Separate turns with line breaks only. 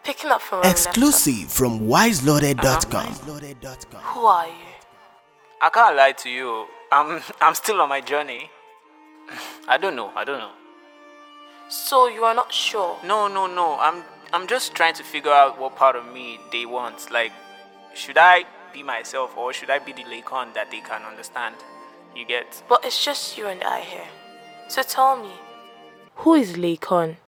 Picking up from where we left off.
Exclusive from wiseloaded.com.
Who are you?
I can't lie to you. I'm still on my journey. I don't know.
So you are not sure?
No. I'm just trying to figure out what part of me they want. Like, should I be myself or should I be the Lakon that they can understand? You get?
But it's just you and I here. So tell me, who is Lakon?